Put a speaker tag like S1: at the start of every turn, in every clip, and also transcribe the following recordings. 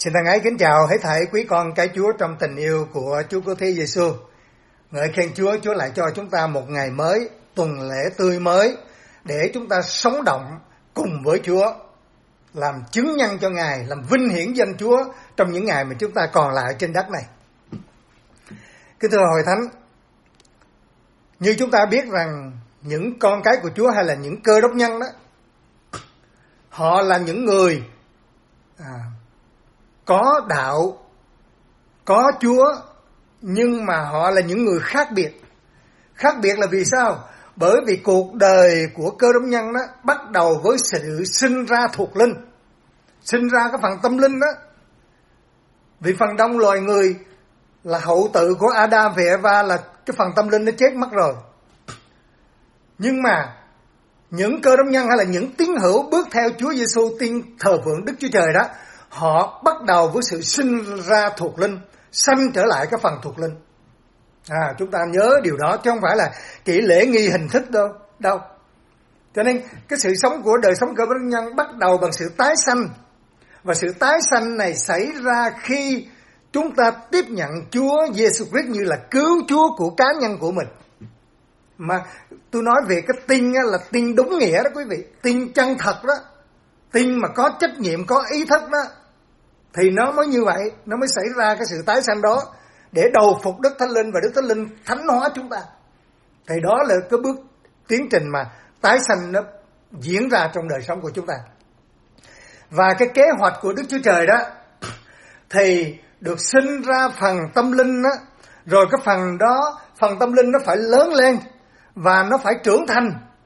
S1: Xin thân ái kính chào hết thảy quý con cái Chúa trong tình yêu của Chúa Cứu Thế Giêsu. Ngợi khen Chúa, Chúa lại cho chúng ta một ngày mới, tuần lễ tươi mới để chúng ta sống động cùng với Chúa, làm chứng nhân cho Ngài, làm vinh hiển danh Chúa trong những ngày mà chúng ta còn lại trên đất này. Kính thưa Hội Thánh, như chúng ta biết rằng những con cái của Chúa hay là những Cơ Đốc nhân đó, họ là những người có đạo, có Chúa, nhưng mà họ là những người khác biệt. Khác biệt là vì sao? Bởi vì cuộc đời của Cơ Đốc nhân đó bắt đầu với sự sinh ra thuộc linh, sinh ra cái phần tâm linh đó. Vì phần đông loài người là hậu tự của Adam và Eva, là cái phần tâm linh nó chết mất rồi. Nhưng mà những Cơ Đốc nhân hay là những tín hữu bước theo Chúa Giêsu, tin thờ phượng Đức Chúa Trời đó, họ bắt đầu với sự sinh ra thuộc linh, sanh trở lại cái phần thuộc linh. Chúng ta nhớ điều đó, chứ không phải là chỉ lễ nghi hình thức đâu. Cho nên cái sự sống của đời sống Cơ Đốc nhân bắt đầu bằng sự tái sanh. Và sự tái sanh này xảy ra khi chúng ta tiếp nhận Chúa Giêsu Christ như là cứu Chúa của cá nhân của mình. Mà tôi nói về cái tin là tin đúng nghĩa đó quý vị, tin chân thật đó, tin mà có trách nhiệm, có ý thức đó, thì nó mới như vậy, nó mới xảy ra cái sự tái sanh đó để đầu phục Đức Thánh Linh và Đức Thánh Linh thánh hóa chúng ta. Thì đó là cái bước tiến trình mà tái sanh nó diễn ra trong đời sống của chúng ta. Và cái kế hoạch của Đức Chúa Trời đó thì được sinh ra phần tâm linh đó, rồi cái phần đó, phần tâm linh nó phải lớn lên và nó phải trưởng thành.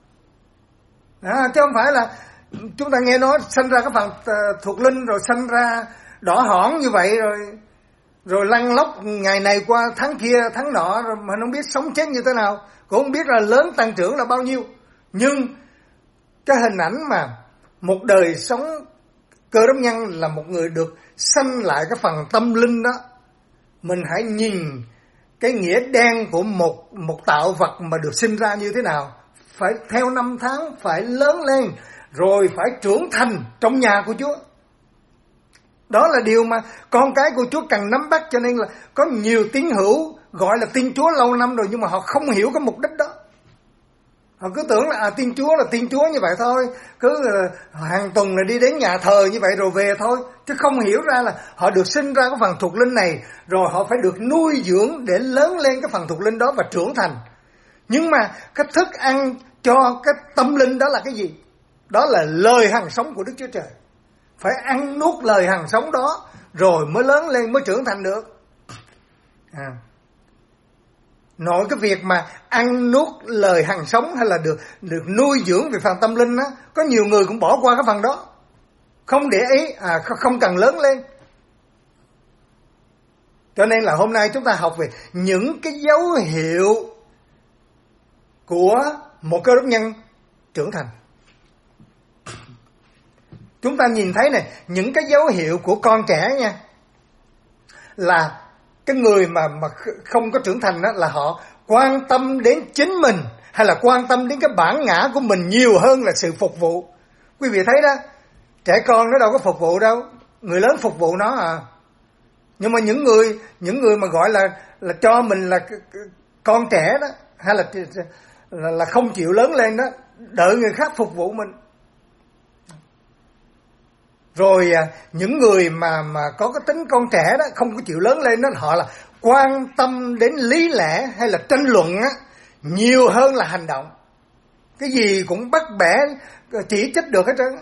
S1: Chứ không phải là chúng ta nghe nói sanh ra cái phần thuộc linh rồi sanh ra đỏ hỏn như vậy, rồi lăn lóc ngày này qua tháng kia tháng nọ, rồi mà không biết sống chết như thế nào, cũng không biết là lớn tăng trưởng là bao nhiêu. Nhưng cái hình ảnh mà một đời sống Cơ Đốc nhân là một người được sanh lại cái phần tâm linh đó, mình hãy nhìn cái nghĩa đen của một tạo vật mà được sinh ra như thế nào. Phải theo năm tháng, phải lớn lên, rồi phải trưởng thành trong nhà của Chúa. Đó là điều mà con cái của Chúa cần nắm bắt. Cho nên là có nhiều tín hữu gọi là tin Chúa lâu năm rồi, nhưng mà họ không hiểu cái mục đích đó. Họ cứ tưởng là tin Chúa là tin Chúa như vậy thôi, cứ hàng tuần là đi đến nhà thờ như vậy rồi về thôi, chứ không hiểu ra là họ được sinh ra cái phần thuộc linh này, rồi họ phải được nuôi dưỡng để lớn lên cái phần thuộc linh đó và trưởng thành. Nhưng mà cái thức ăn cho cái tâm linh đó là cái gì? Đó là lời hằng sống của Đức Chúa Trời. Phải ăn nuốt lời hằng sống đó rồi mới lớn lên, mới trưởng thành được. Nội cái việc mà ăn nuốt lời hằng sống hay là được nuôi dưỡng về phần tâm linh á, có nhiều người cũng bỏ qua cái phần đó, không để ý, không cần lớn lên. Cho nên là hôm nay chúng ta học về những cái dấu hiệu của một Cơ Đốc nhân trưởng thành. Chúng ta nhìn thấy này, những cái dấu hiệu của con trẻ nha, là cái người mà không có trưởng thành đó, là họ quan tâm đến chính mình, hay là quan tâm đến cái bản ngã của mình nhiều hơn là sự phục vụ. Quý vị thấy đó, trẻ con nó đâu có phục vụ đâu, người lớn phục vụ nó à. Nhưng mà những người mà gọi là cho mình là con trẻ đó, hay là không chịu lớn lên đó, đợi người khác phục vụ mình. Rồi những người mà có cái tính con trẻ đó, không có chịu lớn lên đó, họ là quan tâm đến lý lẽ hay là tranh luận á, nhiều hơn là hành động. Cái gì cũng bắt bẻ, chỉ trích được hết trơn.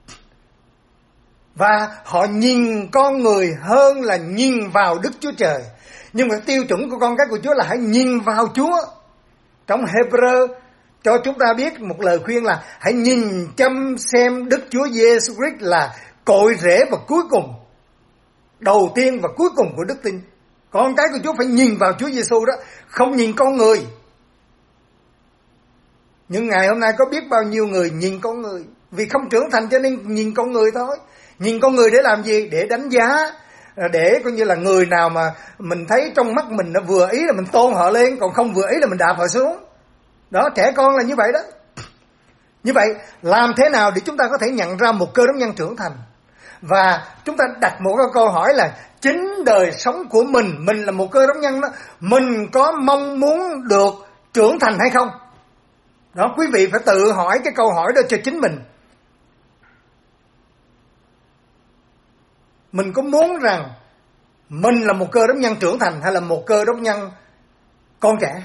S1: Và họ nhìn con người hơn là nhìn vào Đức Chúa Trời. Nhưng mà tiêu chuẩn của con cái của Chúa là hãy nhìn vào Chúa. Trong Hebrew cho chúng ta biết một lời khuyên là hãy nhìn chăm xem Đức Chúa Giêsu Christ là cội rễ và cuối cùng, đầu tiên và cuối cùng của đức tin. Con cái của Chúa phải nhìn vào Chúa Giêsu đó, không nhìn con người. Nhưng ngày hôm nay có biết bao nhiêu người nhìn con người, vì không trưởng thành cho nên nhìn con người thôi. Nhìn con người để làm gì? Để đánh giá, để coi như là người nào mà mình thấy trong mắt mình nó vừa ý là mình tôn họ lên, còn không vừa ý là mình đạp họ xuống. Đó, trẻ con là như vậy đó. Như vậy, làm thế nào để chúng ta có thể nhận ra một Cơ Đốc nhân trưởng thành? Và chúng ta đặt một cái câu hỏi là chính đời sống của mình là một cơ đốc nhân đó, mình có mong muốn được trưởng thành hay không? Đó, quý vị phải tự hỏi cái câu hỏi đó cho chính mình. Mình có muốn rằng mình là một cơ đốc nhân trưởng thành hay là một cơ đốc nhân con trẻ?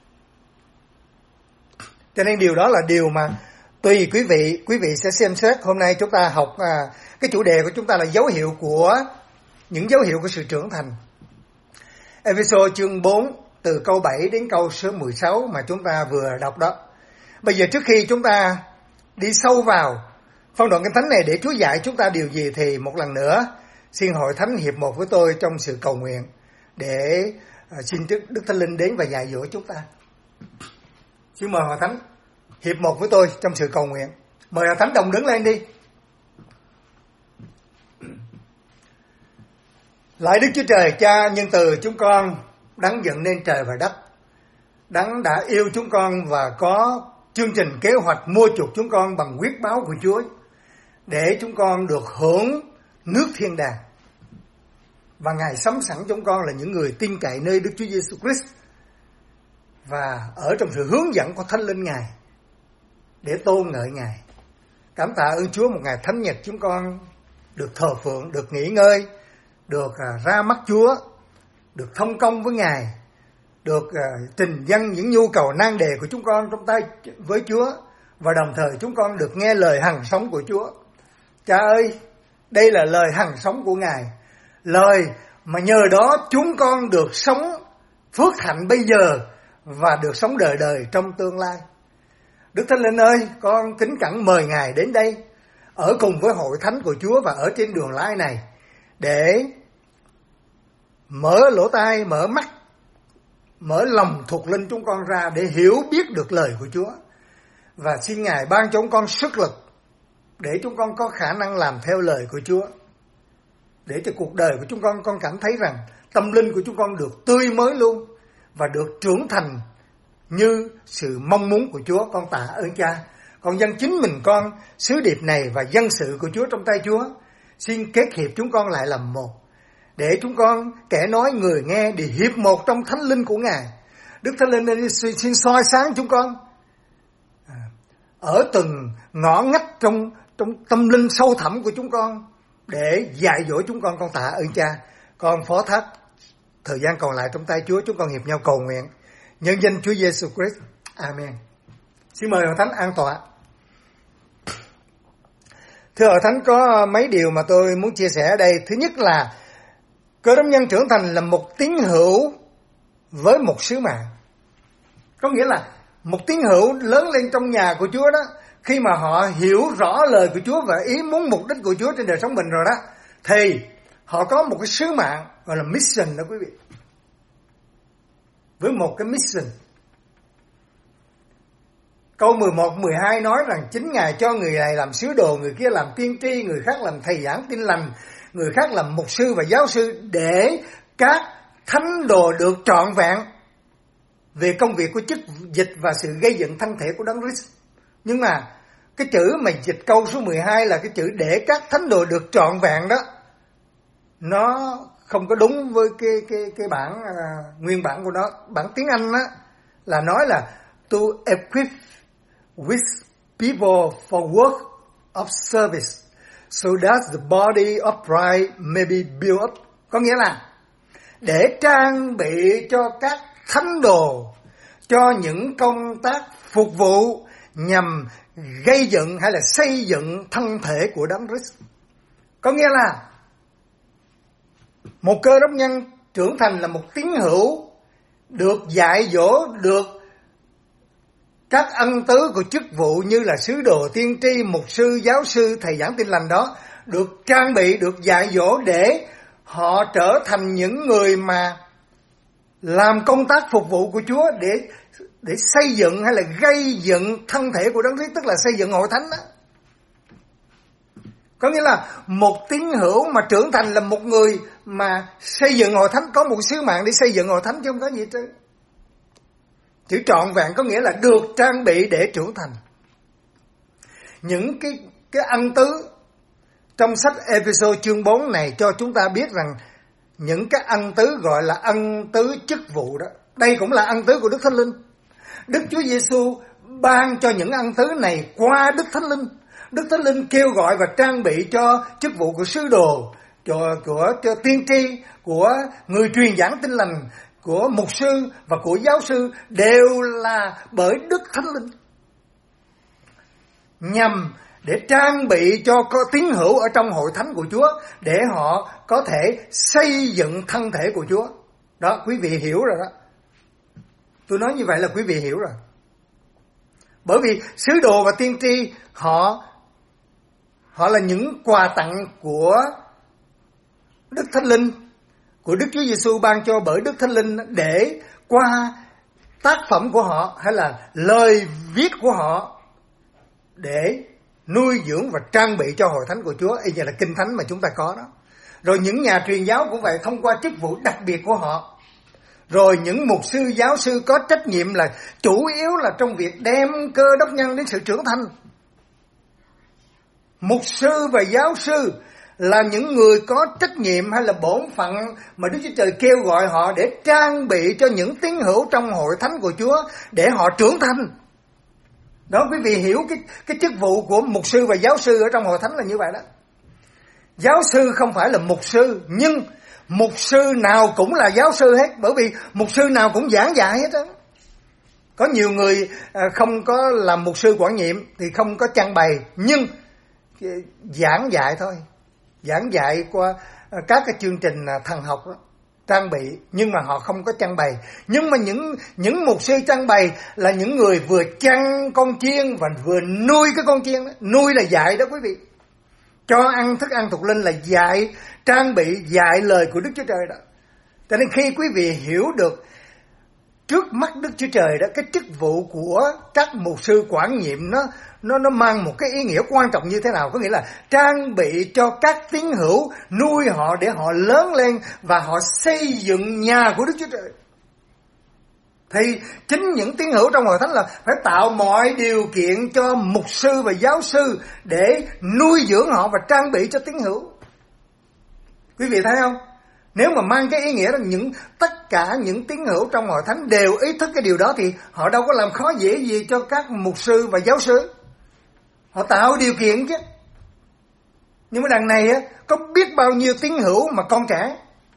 S1: Cho nên điều đó là điều mà tùy quý vị sẽ xem xét. Hôm nay chúng ta học cái chủ đề của chúng ta là những dấu hiệu của sự trưởng thành. Ê-phê-sô chương 4 từ câu 7 đến câu số 16 mà chúng ta vừa đọc đó. Bây giờ trước khi chúng ta đi sâu vào phân đoạn kinh thánh này để Chúa dạy chúng ta điều gì, thì một lần nữa xin hội thánh hiệp một với tôi trong sự cầu nguyện để xin Đức Thánh Linh đến và dạy dỗ chúng ta. Xin mời hội thánh hiệp một với tôi trong sự cầu nguyện. Mời hội thánh đồng đứng lên đi. Lạy Đức Chúa Trời, Cha nhân từ, chúng con đấng dựng nên trời và đất, đấng đã yêu chúng con và có chương trình kế hoạch mua chuộc chúng con bằng huyết báo của Chúa, để chúng con được hưởng nước thiên đàng. Và Ngài sắm sẵn chúng con là những người tin cậy nơi Đức Chúa Giêsu Christ và ở trong sự hướng dẫn của Thánh Linh Ngài để tôn ngợi Ngài. Cảm tạ ơn Chúa, một ngày thánh nhật chúng con được thờ phượng, được nghỉ ngơi, được ra mắt Chúa, được thông công với Ngài, được trình dâng những nhu cầu nan đề của chúng con trong tay với Chúa, và đồng thời chúng con được nghe lời hằng sống của Chúa. Cha ơi, đây là lời hằng sống của Ngài, lời mà nhờ đó chúng con được sống phước hạnh bây giờ và được sống đời đời trong tương lai. Đức Thánh Linh ơi, con kính cẩn mời Ngài đến đây ở cùng với hội thánh của Chúa và ở trên đường lai này để mở lỗ tai, mở mắt, mở lòng thuộc linh chúng con ra để hiểu biết được lời của Chúa. Và xin Ngài ban cho chúng con sức lực để chúng con có khả năng làm theo lời của Chúa, để cho cuộc đời của chúng con cảm thấy rằng tâm linh của chúng con được tươi mới luôn và được trưởng thành như sự mong muốn của Chúa. Con tạ ơn Cha. Con dâng chính mình con sứ điệp này và dân sự của Chúa trong tay Chúa. Xin kết hiệp chúng con lại làm một, để chúng con kẻ nói người nghe để hiệp một trong thánh linh của Ngài. Đức Thánh Linh xin soi sáng chúng con ở từng ngõ ngách trong tâm linh sâu thẳm của chúng con để dạy dỗ chúng con. Con tạ ơn Cha. Con phó thác thời gian còn lại trong tay Chúa. Chúng con hiệp nhau cầu nguyện nhân danh Chúa Giêsu Christ. Amen. Xin mời hội thánh an tọa. Thưa hội thánh, có mấy điều mà tôi muốn chia sẻ ở đây. Thứ nhất là cơ đốc nhân trưởng thành là một tín hữu với một sứ mạng. Có nghĩa là một tín hữu lớn lên trong nhà của Chúa đó, khi mà họ hiểu rõ lời của Chúa và ý muốn mục đích của Chúa trên đời sống mình rồi đó, thì họ có một cái sứ mạng gọi là mission đó quý vị. Với một cái mission. Câu 11, 12 nói rằng chính Ngài cho người này làm sứ đồ, người kia làm tiên tri, người khác làm thầy giảng tin lành, người khác làm mục sư và giáo sư, để các thánh đồ được trọn vẹn về công việc của chức dịch và sự gây dựng thân thể của Đấng Christ. Nhưng mà cái chữ mà dịch câu số 12 là cái chữ để các thánh đồ được trọn vẹn đó, nó không có đúng với cái bản nguyên bản của nó. Bản tiếng Anh á là nói là to equip with people for work of service so that the body of Christ may be built up. Có nghĩa là để trang bị cho các thánh đồ cho những công tác phục vụ nhằm gây dựng hay là xây dựng thân thể của Đấng Christ. Có nghĩa là một cơ đốc nhân trưởng thành là một tín hữu được dạy dỗ, được các ân tứ của chức vụ như là sứ đồ, tiên tri, mục sư, giáo sư, thầy giảng tin lành đó, được trang bị, được dạy dỗ để họ trở thành những người mà làm công tác phục vụ của Chúa để xây dựng hay là gây dựng thân thể của Đấng Christ, tức là xây dựng hội thánh đó. Có nghĩa là một tín hữu mà trưởng thành là một người mà xây dựng hội thánh, có một sứ mạng để xây dựng hội thánh chứ không có gì chứ. Chữ trọn vẹn có nghĩa là được trang bị để trưởng thành. Những cái ân tứ trong sách Ê-phê-sô chương 4 này cho chúng ta biết rằng những cái ân tứ gọi là ân tứ chức vụ đó, đây cũng là ân tứ của Đức Thánh Linh. Đức Chúa Giêsu ban cho những ân tứ này qua Đức Thánh Linh. Đức Thánh Linh kêu gọi và trang bị cho chức vụ của sứ đồ, của tiên tri, của người truyền giảng tin lành, của mục sư và của giáo sư, đều là bởi Đức Thánh Linh, nhằm để trang bị cho tín hữu ở trong hội thánh của Chúa, để họ có thể xây dựng thân thể của Chúa. Đó, quý vị hiểu rồi đó. Tôi nói như vậy là quý vị hiểu rồi. Bởi vì sứ đồ và tiên tri họ là những quà tặng của Đức Thánh Linh, của Đức Chúa Giêsu ban cho bởi Đức Thánh Linh, để qua tác phẩm của họ hay là lời viết của họ để nuôi dưỡng và trang bị cho hội thánh của Chúa, y như là kinh thánh mà chúng ta có đó. Rồi những nhà truyền giáo cũng vậy, thông qua chức vụ đặc biệt của họ. Rồi những mục sư, giáo sư có trách nhiệm là chủ yếu là trong việc đem cơ đốc nhân đến sự trưởng thành. Mục sư và giáo sư là những người có trách nhiệm hay là bổn phận mà Đức Chúa Trời kêu gọi họ để trang bị cho những tín hữu trong hội thánh của Chúa để họ trưởng thành. Đó, quý vị hiểu cái chức vụ của mục sư và giáo sư ở trong hội thánh là như vậy đó. Giáo sư không phải là mục sư, nhưng mục sư nào cũng là giáo sư hết, bởi vì mục sư nào cũng giảng dạy hết á. Có nhiều người không có làm mục sư quản nhiệm thì không có trang bày, nhưng giảng dạy thôi, giảng dạy qua các cái chương trình thần học đó, trang bị, nhưng mà họ không có trang bày. Nhưng mà những mục sư trang bày là những người vừa chăn con chiên và vừa nuôi cái con chiên đó. Nuôi là dạy đó quý vị, cho ăn thức ăn thuộc linh là dạy, trang bị, dạy lời của Đức Chúa Trời đó. Cho nên khi quý vị hiểu được trước mắt Đức Chúa Trời đó, cái chức vụ của các mục sư quản nhiệm nó mang một cái ý nghĩa quan trọng như thế nào. Có nghĩa là trang bị cho các tín hữu, nuôi họ để họ lớn lên và họ xây dựng nhà của Đức Chúa Trời. Thì chính những tín hữu trong hội thánh là phải tạo mọi điều kiện cho mục sư và giáo sư để nuôi dưỡng họ và trang bị cho tín hữu. Quý vị thấy không? Nếu mà mang cái ý nghĩa là tất cả những tín hữu trong hội thánh đều ý thức cái điều đó thì họ đâu có làm khó dễ gì cho các mục sư và giáo sư. Họ tạo điều kiện chứ. Nhưng mà đằng này á, có biết bao nhiêu tín hữu mà con trẻ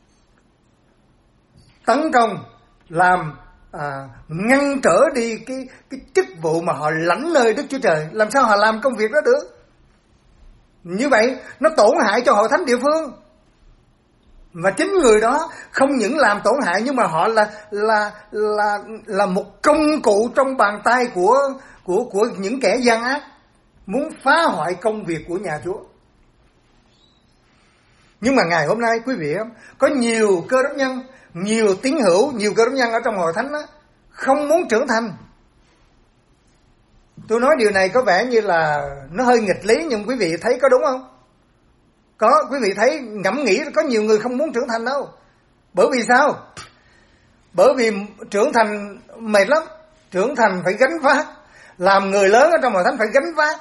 S1: tấn công làm ngăn trở đi cái chức vụ mà họ lãnh nơi Đức Chúa Trời. Làm sao họ làm công việc đó được? Như vậy nó tổn hại cho hội thánh địa phương. Và chính người đó không những làm tổn hại, nhưng mà họ là một công cụ trong bàn tay của những kẻ gian ác muốn phá hoại công việc của nhà Chúa. Nhưng mà ngày hôm nay quý vị có nhiều cơ đốc nhân, nhiều tín hữu, nhiều cơ đốc nhân ở trong hội thánh đó, không muốn trưởng thành. Tôi nói điều này có vẻ như là nó hơi nghịch lý, nhưng quý vị thấy có đúng không? Có, quý vị thấy, ngẫm nghĩ có nhiều người không muốn trưởng thành đâu. Bởi vì sao? Bởi vì trưởng thành mệt lắm. Trưởng thành phải gánh vác. Làm người lớn ở trong hội thánh phải gánh vác.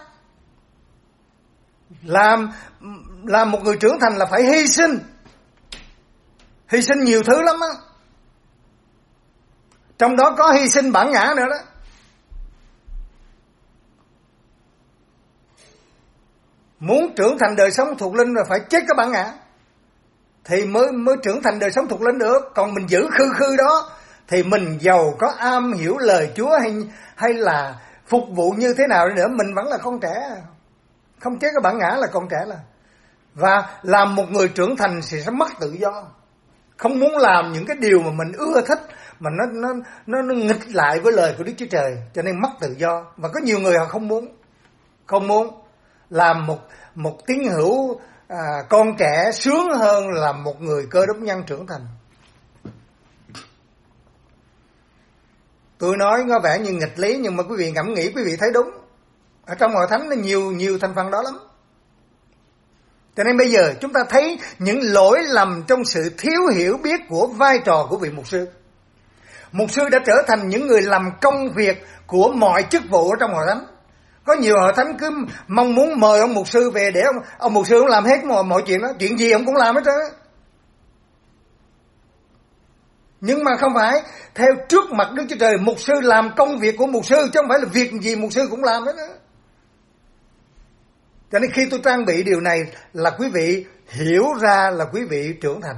S1: Làm một người trưởng thành là phải hy sinh. Hy sinh nhiều thứ lắm á. Trong đó có hy sinh bản ngã nữa đó. Muốn trưởng thành đời sống thuộc linh là phải chết cái bản ngã thì mới trưởng thành đời sống thuộc linh được. Còn mình giữ khư đó thì mình giàu có am hiểu lời Chúa hay là phục vụ như thế nào đi nữa, mình vẫn là con trẻ. Không chết cái bản ngã là con trẻ là. Và làm một người trưởng thành thì sẽ mất tự do. Không muốn làm những cái điều mà mình ưa thích mà nó nghịch lại với lời của Đức Chúa Trời, cho nên mất tự do. Và có nhiều người họ không muốn làm một tín hữu con trẻ sướng hơn là một người cơ đốc nhân trưởng thành. Tôi nói có vẻ như nghịch lý, nhưng mà quý vị ngẫm nghĩ quý vị thấy đúng. Ở trong hội thánh nó nhiều thành phần đó lắm. Cho nên bây giờ chúng ta thấy những lỗi lầm trong sự thiếu hiểu biết của vai trò của vị mục sư. Mục sư đã trở thành những người làm công việc của mọi chức vụ ở trong hội thánh. Có nhiều hội thánh cứ mong muốn mời ông mục sư về để ông mục sư cũng làm hết mọi chuyện đó, chuyện gì ông cũng làm hết trơn á. Nhưng mà không phải theo trước mặt Đức Chúa Trời, mục sư làm công việc của mục sư chứ không phải là việc gì mục sư cũng làm hết đó. Cho nên khi tôi trang bị điều này là quý vị hiểu ra là quý vị trưởng thành.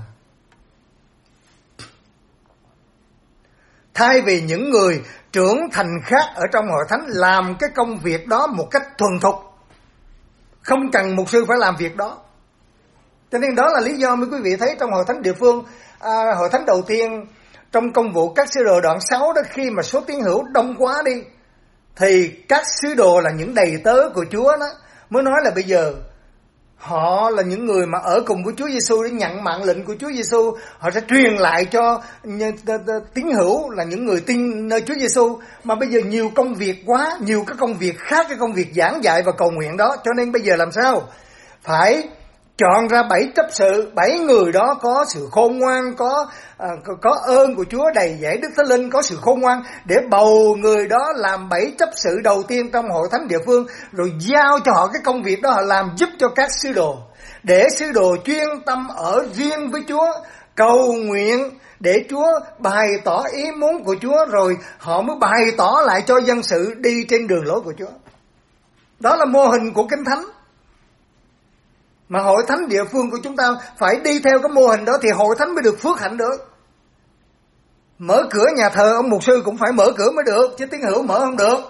S1: Thay vì những người trưởng thành khác ở trong hội thánh làm cái công việc đó một cách thuần thục, không cần mục sư phải làm việc đó. Cho nên đó là lý do mấy quý vị thấy trong hội thánh địa phương, hội thánh đầu tiên trong công vụ các sứ đồ đoạn 6 đó, khi mà số tín hữu đông quá đi thì các sứ đồ là những đầy tớ của Chúa đó mới nói là bây giờ họ là những người mà ở cùng với Chúa Giêsu để nhận mạng lệnh của Chúa Giêsu, họ sẽ truyền lại cho tín hữu là những người tin nơi Chúa Giêsu. Mà bây giờ nhiều công việc quá, nhiều cái công việc khác cái công việc giảng dạy và cầu nguyện đó, cho nên bây giờ làm sao phải chọn ra 7 chấp sự, 7 người đó có sự khôn ngoan, có ơn của Chúa, đầy dẫy Đức Thánh Linh, có sự khôn ngoan, để bầu người đó làm 7 chấp sự đầu tiên trong hội thánh địa phương, rồi giao cho họ cái công việc đó, họ làm giúp cho các sứ đồ, để sứ đồ chuyên tâm ở riêng với Chúa, cầu nguyện để Chúa bày tỏ ý muốn của Chúa, rồi họ mới bày tỏ lại cho dân sự đi trên đường lối của Chúa. Đó là mô hình của Kinh Thánh. Mà hội thánh địa phương của chúng ta phải đi theo cái mô hình đó thì hội thánh mới được phước hạnh được. Mở cửa nhà thờ ông mục sư cũng phải mở cửa mới được, chứ tín hữu mở không được.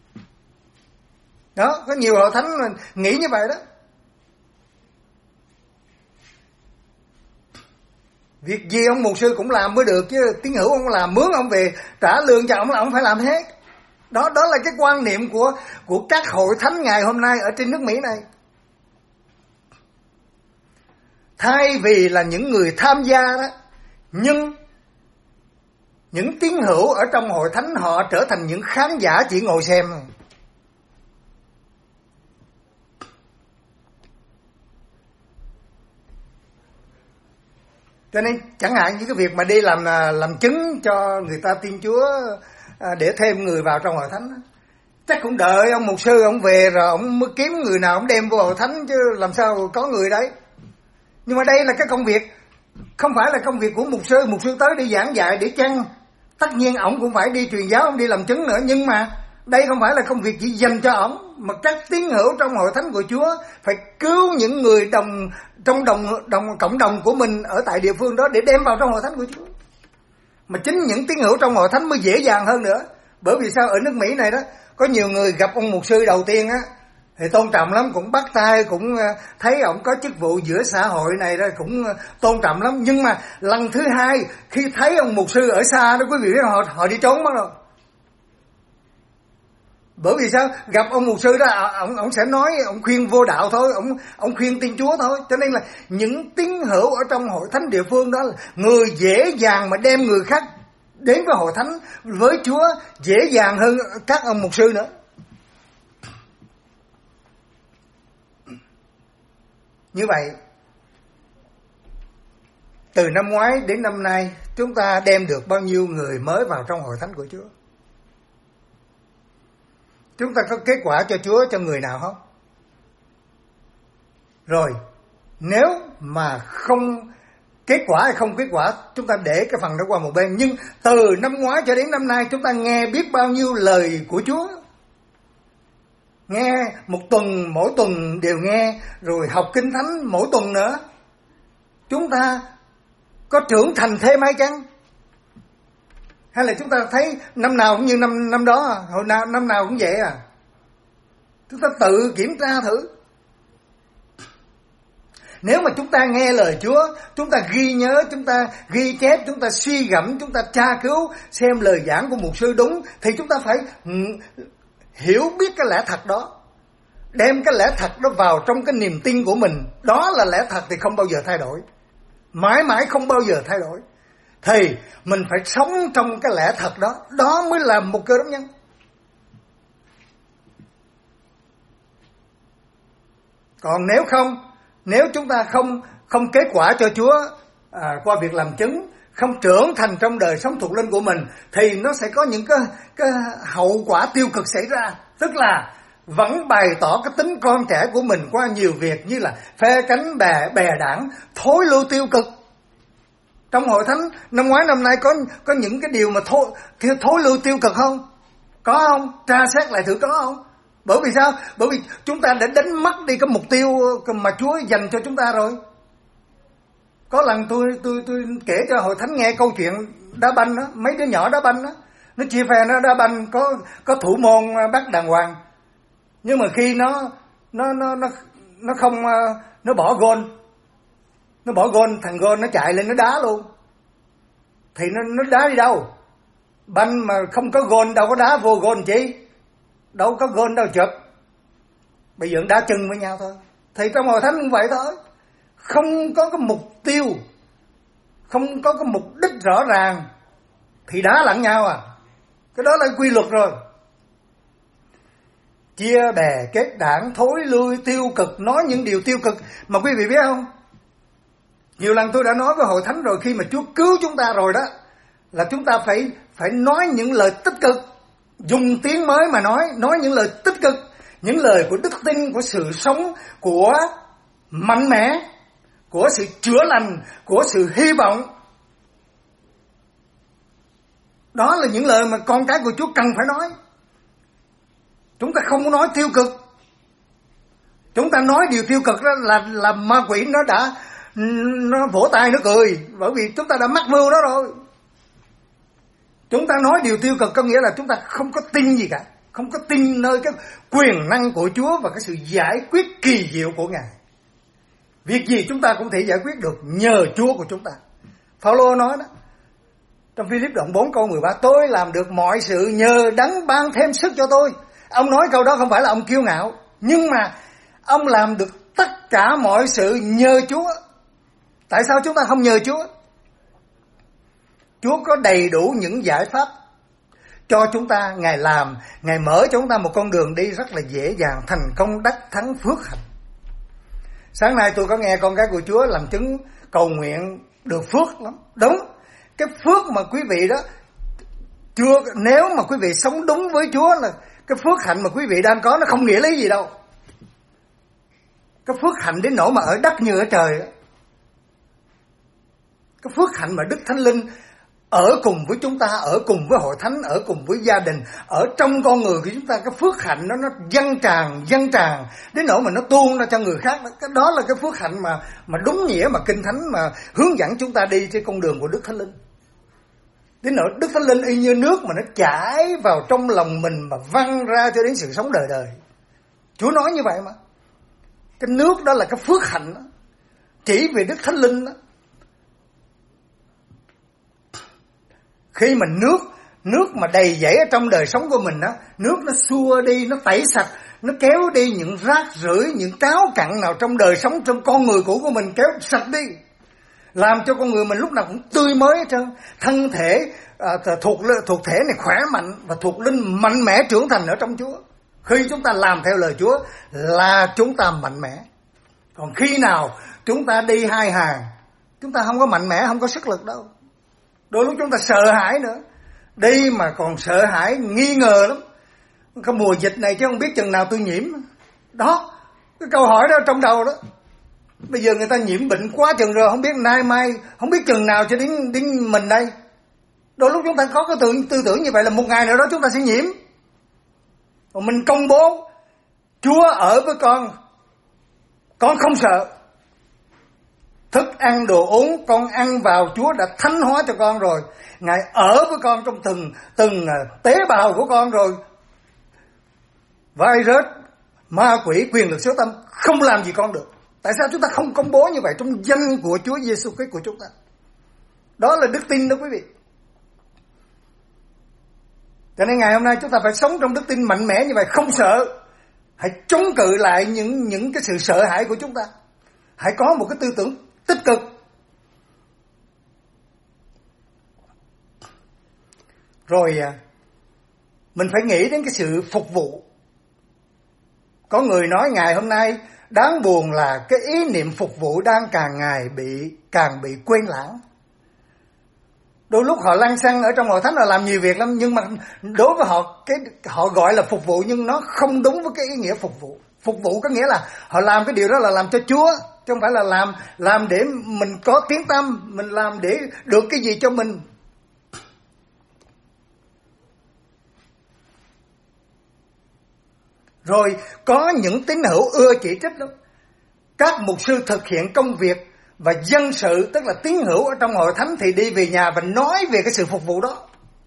S1: Đó, có nhiều hội thánh nghĩ như vậy đó. Việc gì ông mục sư cũng làm mới được, chứ tín hữu ông làm, mướn ông về trả lương cho ông là ông phải làm hết. Đó là cái quan niệm của các hội thánh ngày hôm nay ở trên nước Mỹ này. Thay vì là những người tham gia đó, nhưng những tín hữu ở trong hội thánh họ trở thành những khán giả chỉ ngồi xem. Cho nên chẳng hạn như cái việc mà đi làm chứng cho người ta tin Chúa để thêm người vào trong hội thánh, chắc cũng đợi ông mục sư ông về rồi ông mới kiếm người nào ông đem vô hội thánh, chứ làm sao có người đấy. Nhưng mà đây là cái công việc, không phải là công việc của mục sư tới đi giảng dạy để chăng. Tất nhiên ổng cũng phải đi truyền giáo, ông đi làm chứng nữa, nhưng mà đây không phải là công việc chỉ dành cho ổng, mà các tín hữu trong hội thánh của Chúa phải cứu những người trong cộng đồng của mình ở tại địa phương đó để đem vào trong hội thánh của Chúa. Mà chính những tín hữu trong hội thánh mới dễ dàng hơn nữa. Bởi vì sao? Ở nước Mỹ này đó, có nhiều người gặp ông mục sư đầu tiên á thì tôn trọng lắm, cũng bắt tay, cũng thấy ổng có chức vụ giữa xã hội này đó, cũng tôn trọng lắm. Nhưng mà lần thứ hai khi thấy ông mục sư ở xa đó, quý vị biết họ đi trốn mất rồi. Bởi vì sao? Gặp ông mục sư đó, ông sẽ nói, ông khuyên vô đạo thôi, ông khuyên tin Chúa thôi. Cho nên là những tín hữu ở trong hội thánh địa phương đó là người dễ dàng mà đem người khác đến với hội thánh với Chúa, dễ dàng hơn các ông mục sư nữa. Như vậy, từ năm ngoái đến năm nay, chúng ta đem được bao nhiêu người mới vào trong hội thánh của Chúa? Chúng ta có kết quả cho Chúa cho người nào không? Rồi, nếu mà không kết quả hay không kết quả, chúng ta để cái phần đó qua một bên. Nhưng từ năm ngoái cho đến năm nay, chúng ta nghe biết bao nhiêu lời của Chúa. Nghe một tuần, mỗi tuần đều nghe, rồi học Kinh Thánh mỗi tuần nữa. Chúng ta có trưởng thành thêm hay chăng? Hay là chúng ta thấy năm nào cũng như năm đó, hồi nào năm nào cũng vậy à? Chúng ta tự kiểm tra thử. Nếu mà chúng ta nghe lời Chúa, chúng ta ghi nhớ, chúng ta ghi chép, chúng ta suy gẫm, chúng ta tra cứu xem lời giảng của mục sư đúng, thì chúng ta phải hiểu biết cái lẽ thật đó, đem cái lẽ thật đó vào trong cái niềm tin của mình. Đó là lẽ thật thì không bao giờ thay đổi, mãi mãi không bao giờ thay đổi. Thì mình phải sống trong cái lẽ thật đó, đó mới là một Cơ Đốc nhân. Còn nếu không, nếu chúng ta không kết quả cho Chúa qua việc làm chứng, không trưởng thành trong đời sống thuộc linh của mình, thì nó sẽ có những cái hậu quả tiêu cực xảy ra. Tức là vẫn bày tỏ cái tính con trẻ của mình qua nhiều việc như là phe cánh bè đảng, thối lưu tiêu cực. Trong hội thánh năm ngoái năm nay có những cái điều mà thối lưu tiêu cực không? Có không? Tra xét lại thử có không? Bởi vì sao? Bởi vì chúng ta đã đánh mất đi cái mục tiêu mà Chúa dành cho chúng ta rồi. Có lần tôi kể cho hội thánh nghe câu chuyện đá banh đó, mấy đứa nhỏ đá banh đó, nó chia phe nó đá banh, có thủ môn bắt đàng hoàng, nhưng mà khi nó không, nó bỏ gôn, thằng gôn nó chạy lên nó đá luôn, thì nó đá đi đâu? Banh mà không có gôn đâu có đá vô gôn chi, đâu có gôn đâu chụp, bây giờ đá chân với nhau thôi. Thì trong hội thánh cũng vậy thôi, không có cái mục tiêu, không có cái mục đích rõ ràng thì đá lẫn nhau à. Cái đó là quy luật rồi. Chia bè kết đảng, thối lui tiêu cực, nói những điều tiêu cực. Mà quý vị biết không, nhiều lần tôi đã nói với hội thánh rồi, khi mà Chúa cứu chúng ta rồi đó, là chúng ta phải nói những lời tích cực, dùng tiếng mới mà nói những lời tích cực, những lời của đức tin, của sự sống, của mạnh mẽ, của sự chữa lành, của sự hy vọng. Đó là những lời mà con cái của Chúa cần phải nói. Chúng ta không có nói tiêu cực. Chúng ta nói điều tiêu cực đó là ma quỷ nó vỗ tay nó cười, bởi vì chúng ta đã mắc mưu đó rồi. Chúng ta nói điều tiêu cực có nghĩa là chúng ta không có tin gì cả, không có tin nơi cái quyền năng của Chúa và cái sự giải quyết kỳ diệu của Ngài. Việc gì chúng ta cũng thể giải quyết được nhờ Chúa của chúng ta. Phaolô nói đó trong Philip đoạn 4 câu 13, tôi làm được mọi sự nhờ Đấng ban thêm sức cho tôi. Ông nói câu đó không phải là ông kiêu ngạo, nhưng mà ông làm được tất cả mọi sự nhờ Chúa. Tại sao chúng ta không nhờ Chúa? Chúa có đầy đủ những giải pháp cho chúng ta. Ngài làm, Ngài mở cho chúng ta một con đường đi rất là dễ dàng, thành công đắc thắng phước hạnh. Sáng nay tôi có nghe con cái của Chúa làm chứng cầu nguyện được phước lắm. Đúng, cái phước mà quý vị đó, nếu mà quý vị sống đúng với Chúa là cái phước hạnh mà quý vị đang có nó không nghĩa lý gì đâu. Cái phước hạnh đến nỗi mà ở đất như ở trời đó. Cái phước hạnh mà Đức Thánh Linh ở cùng với chúng ta, ở cùng với hội thánh, ở cùng với gia đình, ở trong con người của chúng ta, cái phước hạnh nó dâng tràn đến nỗi mà nó tuôn ra cho người khác. Cái đó là cái phước hạnh mà đúng nghĩa mà Kinh Thánh mà hướng dẫn chúng ta đi trên con đường của Đức Thánh Linh. Đến nỗi Đức Thánh Linh y như nước mà nó chảy vào trong lòng mình mà văng ra cho đến sự sống đời đời. Chúa nói như vậy mà. Cái nước đó là cái phước hạnh đó. Chỉ vì Đức Thánh Linh đó. Khi mà nước mà đầy dẫy ở trong đời sống của mình đó, nước nó xua đi, nó tẩy sạch, nó kéo đi những rác rưởi, những cáo cặn nào trong đời sống, trong con người cũ của mình, kéo sạch đi, làm cho con người mình lúc nào cũng tươi mới hết trơn. Thân thể thuộc thể này khỏe mạnh và thuộc linh mạnh mẽ trưởng thành ở trong Chúa. Khi chúng ta làm theo lời Chúa là chúng ta mạnh mẽ. Còn khi nào chúng ta đi hai hàng, chúng ta không có mạnh mẽ, không có sức lực đâu. Đôi lúc chúng ta sợ hãi nữa. Đi mà còn sợ hãi, nghi ngờ lắm. Cái mùa dịch này chứ không biết chừng nào tôi nhiễm. Đó, cái câu hỏi đó trong đầu đó. Bây giờ người ta nhiễm bệnh quá chừng rồi, không biết nay mai, không biết chừng nào cho đến mình đây. Đôi lúc chúng ta có cái tư tưởng như vậy là một ngày nào đó chúng ta sẽ nhiễm. Còn mình công bố Chúa ở với con không sợ. Thức ăn đồ uống con ăn vào Chúa đã thánh hóa cho con rồi. Ngài ở với con trong từng tế bào của con rồi. Virus, ma quỷ, quyền lực xấu tâm không làm gì con được. Tại sao chúng ta không công bố như vậy trong danh của Chúa Giêsu Christ của chúng ta? Đó là đức tin đó quý vị. Cho nên ngày hôm nay chúng ta phải sống trong đức tin mạnh mẽ như vậy, không sợ. Hãy chống cự lại những cái sự sợ hãi của chúng ta. Hãy có một cái tư tưởng tích cực. Rồi mình phải nghĩ đến cái sự phục vụ. Có người nói ngày hôm nay đáng buồn là cái ý niệm phục vụ đang càng ngày càng bị quên lãng. Đôi lúc họ lăng xăng ở trong hội thánh, họ làm nhiều việc lắm, nhưng mà đối với họ, họ gọi là phục vụ nhưng nó không đúng với cái ý nghĩa phục vụ. Phục vụ có nghĩa là họ làm cái điều đó là làm cho Chúa, chứ không phải là làm để mình có tiếng tăm, mình làm để được cái gì cho mình. Rồi có những tín hữu ưa chỉ trích lắm. Các mục sư thực hiện công việc và dân sự, tức là tín hữu ở trong hội thánh thì đi về nhà và nói về cái sự phục vụ đó.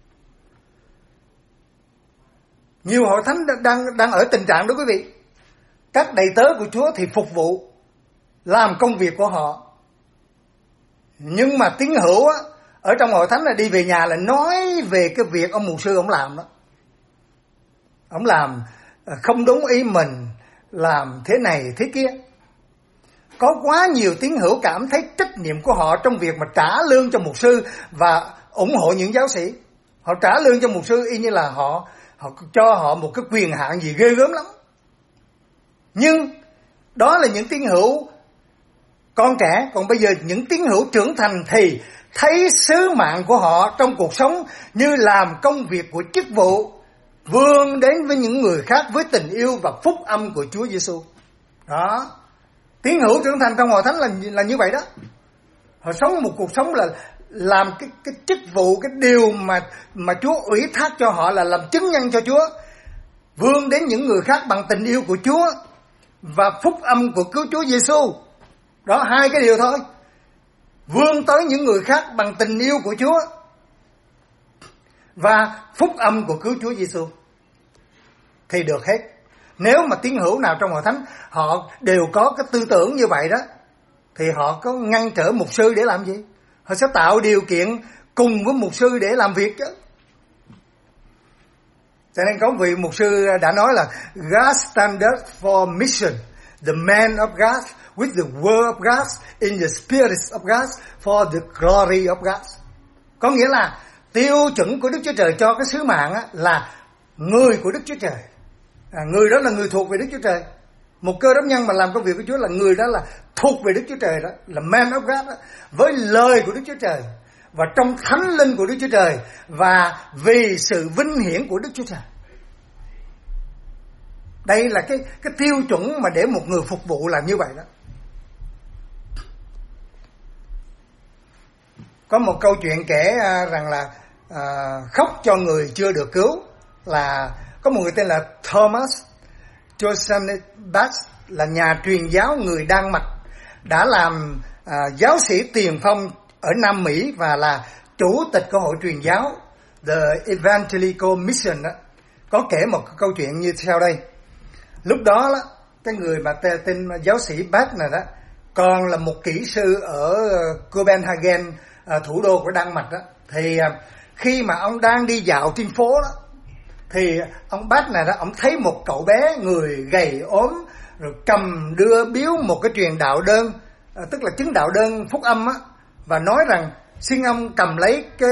S1: Nhiều hội thánh đang ở tình trạng đó quý vị. Các đầy tớ của Chúa thì phục vụ, làm công việc của họ. Nhưng mà tín hữu á, ở trong hội thánh là đi về nhà là nói về cái việc ông mục sư ông làm đó. Ông làm không đúng ý mình, làm thế này thế kia. Có quá nhiều tín hữu cảm thấy trách nhiệm của họ trong việc mà trả lương cho mục sư và ủng hộ những giáo sĩ. Họ trả lương cho mục sư y như là họ cho họ một cái quyền hạn gì ghê gớm lắm. Nhưng đó là những tín hữu con trẻ. Còn bây giờ những tín hữu trưởng thành thì thấy sứ mạng của họ trong cuộc sống như làm công việc của chức vụ, vươn đến với những người khác với tình yêu và phúc âm của Chúa Giêsu. Đó, tín hữu trưởng thành trong hội thánh là như vậy đó. Họ sống một cuộc sống là làm cái chức vụ, cái điều mà Chúa ủy thác cho họ là làm chứng nhân cho Chúa, vươn đến những người khác bằng tình yêu của Chúa và phúc âm của cứu Chúa Giêsu. Đó, hai cái điều thôi. Vươn tới những người khác bằng tình yêu của Chúa và phúc âm của cứu Chúa Giêsu thì được hết. Nếu mà tín hữu nào trong hội thánh họ đều có cái tư tưởng như vậy đó, thì họ có ngăn trở mục sư để làm gì? Họ sẽ tạo điều kiện cùng với mục sư để làm việc chứ. Cho nên có vị mục sư đã nói là God standard for mission, the man of God with the word of God in the spirit of God for the glory of God. Có nghĩa là tiêu chuẩn của Đức Chúa Trời cho cái sứ mạng là người của Đức Chúa Trời. Người đó là người thuộc về Đức Chúa Trời. Một cơ đốc nhân mà làm công việc của Chúa là người đó là thuộc về Đức Chúa Trời, đó là man of God đó, với lời của Đức Chúa Trời và trong thánh linh của Đức Chúa Trời và vì sự vinh hiển của Đức Chúa Trời. Đây là cái tiêu chuẩn mà để một người phục vụ là như vậy đó. Có một câu chuyện kể rằng là khóc cho người chưa được cứu. Là có một người tên là Thomas Joseph Bach, là nhà truyền giáo người Đan Mạch, đã làm giáo sĩ tiền phong ở Nam Mỹ và là chủ tịch của hội truyền giáo The Evangelical Mission đó. Có kể một câu chuyện như sau đây. Lúc đó cái người mà tên giáo sĩ Bach này đó còn là một kỹ sư ở Copenhagen, thủ đô của Đan Mạch đó. Thì khi mà ông đang đi dạo trên phố đó, thì ông Bach này đó, ông thấy một cậu bé người gầy ốm rồi cầm đưa biếu một cái truyền đạo đơn, tức là chứng đạo đơn phúc âm á, và nói rằng xin ông cầm lấy cái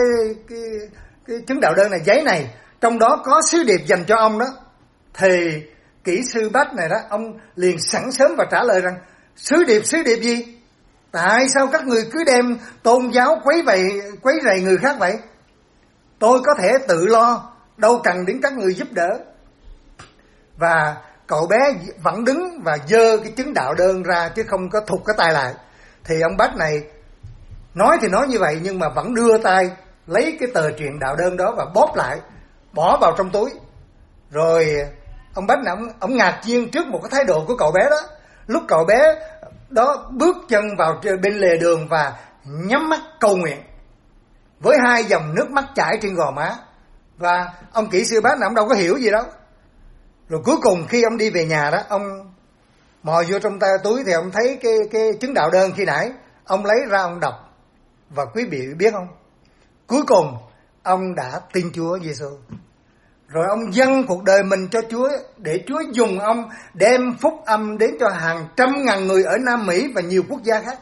S1: chứng đạo đơn này, giấy này, trong đó có sứ điệp dành cho ông đó. Thì kỹ sư Bach này đó, ông liền sẵn sớm và trả lời rằng sứ điệp gì? Tại sao các người cứ đem tôn giáo quấy rầy người khác vậy? Tôi có thể tự lo, đâu cần đến các người giúp đỡ. Và cậu bé vẫn đứng và giơ cái chứng đạo đơn ra chứ không có thụt cái tay lại. Thì ông Bach này nói thì nói như vậy nhưng mà vẫn đưa tay lấy cái tờ truyền đạo đơn đó và bóp lại, bỏ vào trong túi. Rồi ông Bach này ông ngạc nhiên trước một cái thái độ của cậu bé đó. Lúc cậu bé đó bước chân vào bên lề đường và nhắm mắt cầu nguyện với 2 dòng nước mắt chảy trên gò má. Và ông kỹ sư Bach này ông đâu có hiểu gì đâu. Rồi cuối cùng khi ông đi về nhà đó, ông mò vô trong tay túi thì ông thấy cái chứng đạo đơn khi nãy, ông lấy ra ông đọc. Và quý vị biết không, cuối cùng ông đã tin Chúa Giêsu. Rồi ông dâng cuộc đời mình cho Chúa để Chúa dùng ông đem phúc âm đến cho hàng trăm ngàn người ở Nam Mỹ và nhiều quốc gia khác.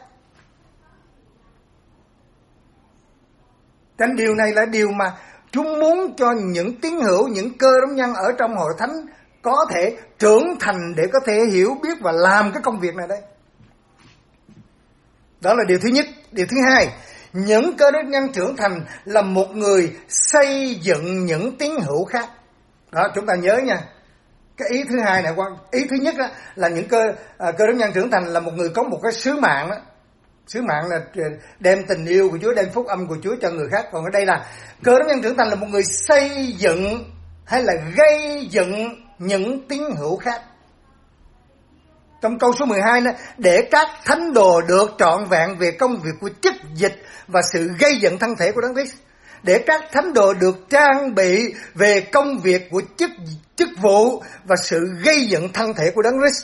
S1: Trên điều này là điều mà Chúa muốn cho những tín hữu, những cơ đốc nhân ở trong hội thánh có thể trưởng thành để có thể hiểu biết và làm cái công việc này đây. Đó là điều thứ nhất. Điều thứ hai, những cơ đốc nhân trưởng thành là một người xây dựng những tín hữu khác. Đó, chúng ta nhớ nha. Cái ý thứ hai này, ý thứ nhất đó, là những cơ đốc nhân trưởng thành là một người có một cái sứ mạng đó. Sứ mạng là đem tình yêu của Chúa, đem phúc âm của Chúa cho người khác. Còn ở đây là cơ đốc nhân trưởng thành là một người xây dựng hay là gây dựng những tín hữu khác. Trong câu số 12 đó, để các thánh đồ được trọn vẹn về công việc của chức dịch và sự gây dựng thân thể của Đấng Christ. Để các thánh đồ được trang bị về công việc của chức vụ và sự gây dựng thân thể của Đấng Christ.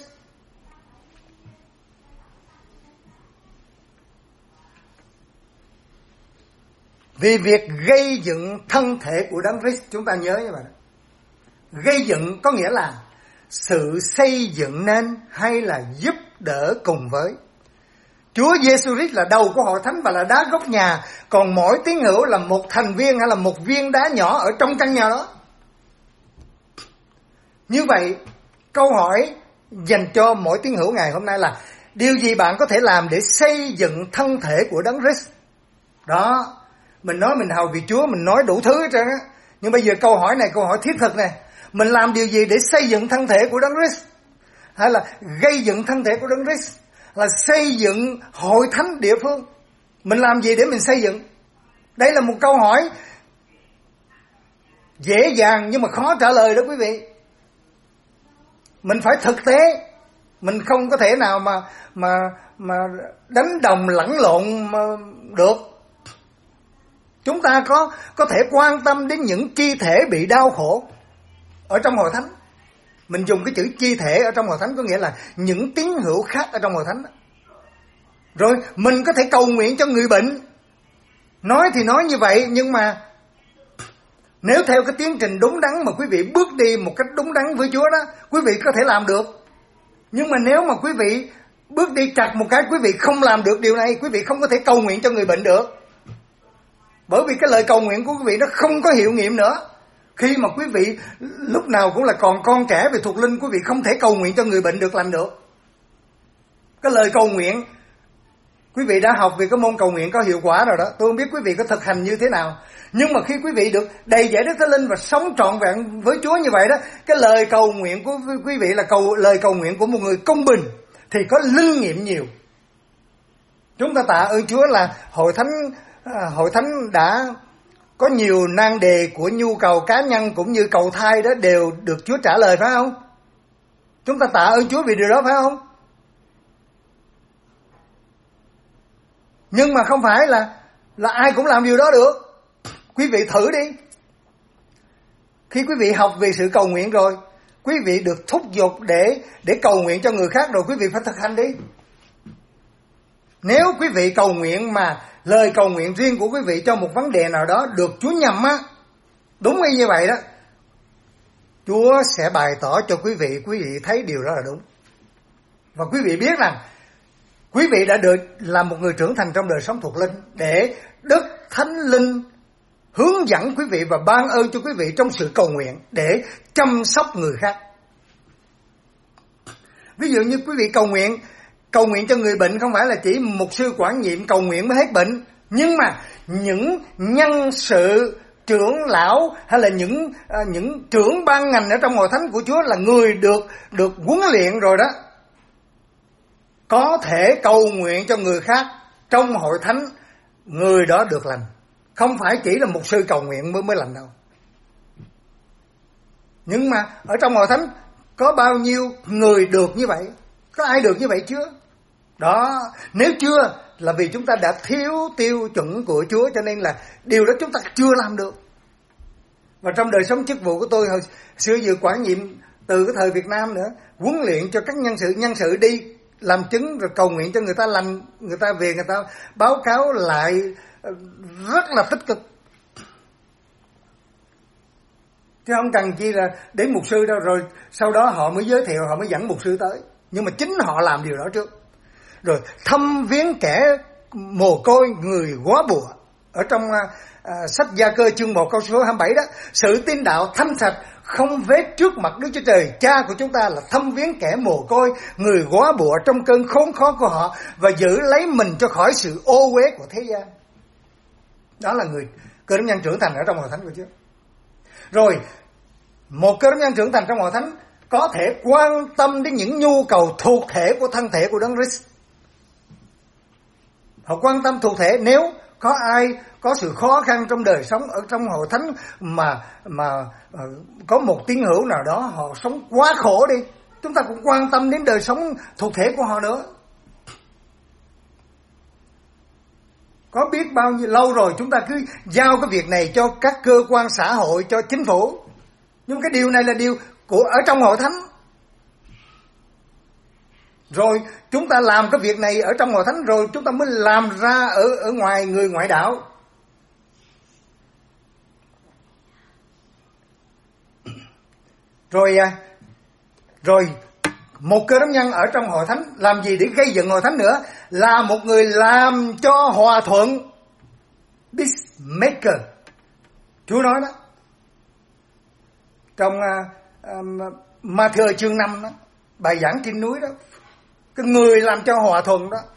S1: Vì việc gây dựng thân thể của Đấng Christ, chúng ta nhớ như vậy. Gây dựng có nghĩa là sự xây dựng nên hay là giúp đỡ cùng với. Chúa Giêsu Christ là đầu của hội thánh và là đá gốc nhà, còn mỗi tín hữu là một thành viên hay là một viên đá nhỏ ở trong căn nhà đó. Như vậy, câu hỏi dành cho mỗi tín hữu ngày hôm nay là điều gì bạn có thể làm để xây dựng thân thể của Đấng Christ? Đó, mình nói mình hầu vì Chúa, mình nói đủ thứ hết trơn á. Nhưng bây giờ câu hỏi này, câu hỏi thiết thực này, mình làm điều gì để xây dựng thân thể của Đấng Christ? Hay là gây dựng thân thể của Đấng Christ? Là xây dựng hội thánh địa phương. Mình làm gì để mình xây dựng? Đây là một câu hỏi dễ dàng nhưng mà khó trả lời đó quý vị. Mình phải thực tế. Mình không có thể nào mà đánh đồng lẫn lộn được. Chúng ta có thể quan tâm đến những chi thể bị đau khổ ở trong hội thánh. Mình dùng cái chữ chi thể ở trong hội thánh có nghĩa là những tín hữu khác ở trong hội thánh. Rồi mình có thể cầu nguyện cho người bệnh. Nói thì nói như vậy, nhưng mà nếu theo cái tiến trình đúng đắn mà quý vị bước đi một cách đúng đắn với Chúa đó, quý vị có thể làm được. Nhưng mà nếu mà quý vị bước đi chặt một cái, quý vị không làm được điều này, quý vị không có thể cầu nguyện cho người bệnh được. Bởi vì cái lời cầu nguyện của quý vị nó không có hiệu nghiệm nữa. Khi mà quý vị lúc nào cũng là còn con trẻ về thuộc linh, quý vị không thể cầu nguyện cho người bệnh được lành được. Cái lời cầu nguyện, quý vị đã học về cái môn cầu nguyện có hiệu quả rồi đó. Tôi không biết quý vị có thực hành như thế nào. Nhưng mà khi quý vị được đầy dẫy Đức Thánh Linh và sống trọn vẹn với Chúa như vậy đó, cái lời cầu nguyện của quý vị là lời cầu nguyện của một người công bình thì có linh nghiệm nhiều. Chúng ta tạ ơn Chúa là hội thánh đã có nhiều nan đề của nhu cầu cá nhân cũng như cầu thai đó đều được Chúa trả lời, phải không? Chúng ta tạ ơn Chúa vì điều đó, phải không? Nhưng mà không phải là ai cũng làm điều đó được. Quý vị thử đi. Khi quý vị học về sự cầu nguyện rồi, quý vị được thúc giục để cầu nguyện cho người khác rồi, quý vị phải thực hành đi. Nếu quý vị cầu nguyện mà lời cầu nguyện riêng của quý vị cho một vấn đề nào đó được Chúa nhầm á, đúng như vậy đó, Chúa sẽ bày tỏ cho quý vị thấy điều đó là đúng. Và quý vị biết rằng quý vị đã được làm một người trưởng thành trong đời sống thuộc linh để Đức Thánh Linh hướng dẫn quý vị và ban ơn cho quý vị trong sự cầu nguyện để chăm sóc người khác. Ví dụ như quý vị cầu nguyện cho người bệnh không phải là chỉ mục sư quản nhiệm cầu nguyện mới hết bệnh, nhưng mà những nhân sự trưởng lão hay là những trưởng ban ngành ở trong hội thánh của Chúa là người được huấn luyện rồi đó, có thể cầu nguyện cho người khác trong hội thánh, người đó được lành. Không phải chỉ là mục sư cầu nguyện mới lành đâu. Nhưng mà ở trong hội thánh có bao nhiêu người được như vậy? Có ai được như vậy chưa? Đó, nếu chưa là vì chúng ta đã thiếu tiêu chuẩn của Chúa, cho nên là điều đó chúng ta chưa làm được. Và trong đời sống chức vụ của tôi hồi xưa vừa quản nhiệm từ cái thời Việt Nam nữa, huấn luyện cho các nhân sự đi làm chứng rồi cầu nguyện cho người ta lành, người ta về người ta báo cáo lại rất là tích cực. Chứ không cần chi là đến mục sư đâu, rồi sau đó họ mới giới thiệu, họ mới dẫn mục sư tới. Nhưng mà chính họ làm điều đó trước. Rồi thăm viếng kẻ mồ côi, người góa bụa. Ở trong sách Gia Cơ chương 1 câu số 27 đó, sự tin đạo thanh sạch không vết trước mặt Đức Chúa Trời Cha của chúng ta là thăm viếng kẻ mồ côi, người góa bụa trong cơn khốn khó của họ và giữ lấy mình cho khỏi sự ô uế của thế gian. Đó là người Cơ đốc nhân trưởng thành ở trong hội thánh của Chúa. Rồi, một Cơ đốc nhân trưởng thành trong hội thánh có thể quan tâm đến những nhu cầu thuộc thể của thân thể của Đấng Christ. Họ quan tâm thuộc thể. Nếu có ai có sự khó khăn trong đời sống ở trong hội thánh mà có một tín hữu nào đó họ sống quá khổ đi, chúng ta cũng quan tâm đến đời sống thuộc thể của họ nữa. Có biết bao nhiêu lâu rồi chúng ta cứ giao cái việc này cho các cơ quan xã hội, cho chính phủ. Nhưng cái điều này là điều của ở trong hội thánh. Rồi chúng ta làm cái việc này ở trong hội thánh, rồi chúng ta mới làm ra ở ngoài người ngoại đạo. Rồi một Cơ đốc nhân ở trong hội thánh làm gì để gây dựng hội thánh nữa? Là một người làm cho hòa thuận, peacemaker. Chúa nói đó trong Matthew chương 5 đó, bài giảng trên núi đó, cái người làm cho hòa thuận đó.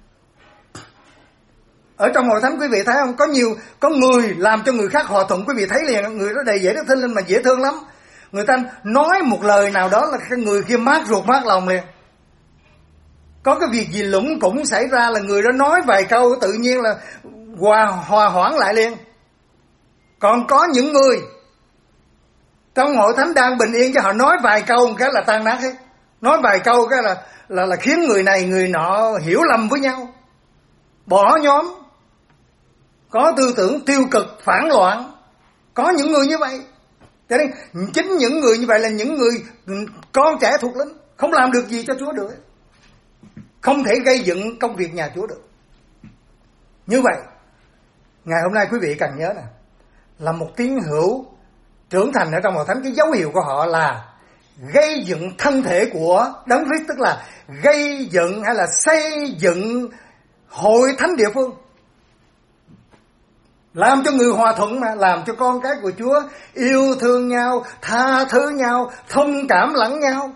S1: Ở trong hội thánh quý vị thấy không, có người làm cho người khác hòa thuận, quý vị thấy liền, người đó đầy dễ đức thinh linh mà dễ thương lắm. Người ta nói một lời nào đó là cái người kia mát ruột mát lòng liền. Có cái việc gì lủng củng xảy ra là người đó nói vài câu tự nhiên là hòa hoãn lại liền. Còn có những người trong hội thánh đang bình yên cho họ nói vài câu một cái là tan nát hết. Nói vài câu cái là khiến người này người nọ hiểu lầm với nhau, bỏ nhóm, có tư tưởng tiêu cực phản loạn. Có những người như vậy. Cho nên chính những người như vậy là những người con trẻ thuộc linh, không làm được gì cho Chúa được, không thể gây dựng công việc nhà Chúa được. Như vậy ngày hôm nay quý vị cần nhớ nè, là một tín hữu trưởng thành ở trong hội thánh, cái dấu hiệu của họ là gây dựng thân thể của Đấng Christ, tức là gây dựng hay là xây dựng hội thánh địa phương, làm cho người hòa thuận, mà làm cho con cái của Chúa yêu thương nhau, tha thứ nhau, thông cảm lẫn nhau.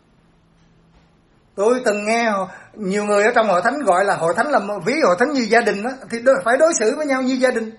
S1: Tôi từng nghe nhiều người ở trong hội thánh gọi là hội thánh là ví hội thánh như gia đình đó, thì phải đối xử với nhau như gia đình.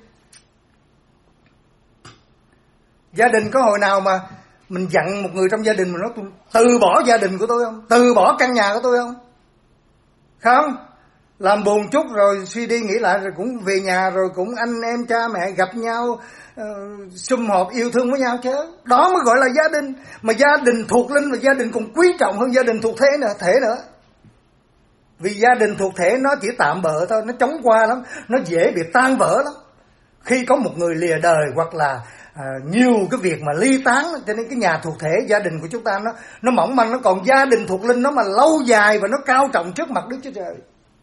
S1: Gia đình có hồi nào mà mình giận một người trong gia đình mà nó từ bỏ gia đình của tôi không? Từ bỏ căn nhà của tôi không? Không. Làm buồn chút rồi suy đi nghĩ lại rồi cũng về nhà, rồi cũng anh em cha mẹ gặp nhau, sum họp yêu thương với nhau chứ. Đó mới gọi là gia đình. Mà gia đình thuộc linh và gia đình còn quý trọng hơn gia đình thuộc thể nữa. Vì gia đình thuộc thể nó chỉ tạm bợ thôi, nó chóng qua lắm, nó dễ bị tan vỡ lắm. Khi có một người lìa đời hoặc là nhiều cái việc mà ly tán, cho nên cái nhà thuộc thể gia đình của chúng ta nó mỏng manh. Nó còn gia đình thuộc linh nó mà lâu dài và nó cao trọng trước mặt Đức Chúa Trời.